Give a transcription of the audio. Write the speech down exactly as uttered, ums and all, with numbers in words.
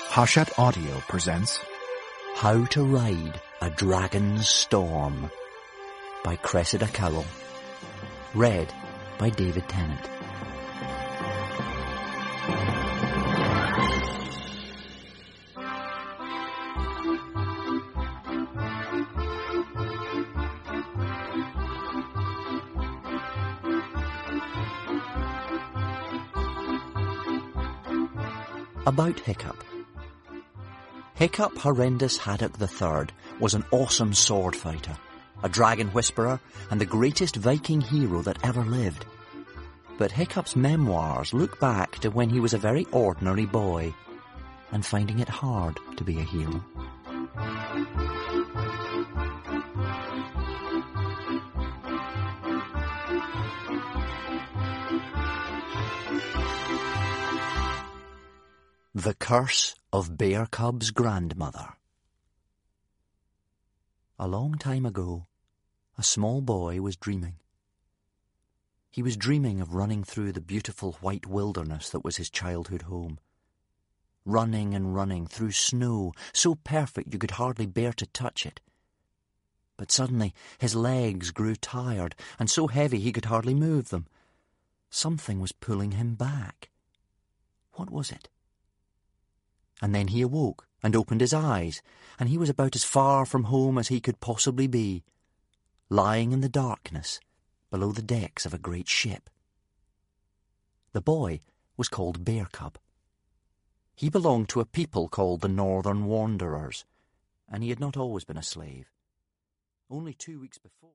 Hachette Audio presents How to Ride a Dragon's Storm by Cressida Cowell. Read by David Tennant. About Hiccup. Hiccup Horrendous Haddock the Third was an awesome sword fighter, a dragon whisperer, and the greatest Viking hero that ever lived. But Hiccup's memoirs look back to when he was a very ordinary boy, and finding it hard to be a hero. The Curse of Bear Cub's Grandmother. A long time ago, a small boy was dreaming. He was dreaming of running through the beautiful white wilderness that was his childhood home. Running and running through snow, so perfect you could hardly bear to touch it. But suddenly his legs grew tired and so heavy he could hardly move them. Something was pulling him back. What was it? And then he awoke and opened his eyes, and he was about as far from home as he could possibly be, lying in the darkness below the decks of a great ship. The boy was called Bear Cub. He belonged to a people called the Northern Wanderers, and he had not always been a slave. Only two weeks before...